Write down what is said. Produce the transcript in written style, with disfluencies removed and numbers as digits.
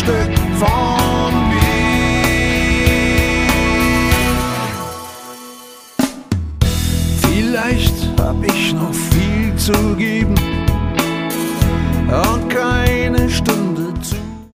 Stück von mir. Vielleicht hab ich noch viel zu geben und keine Stunde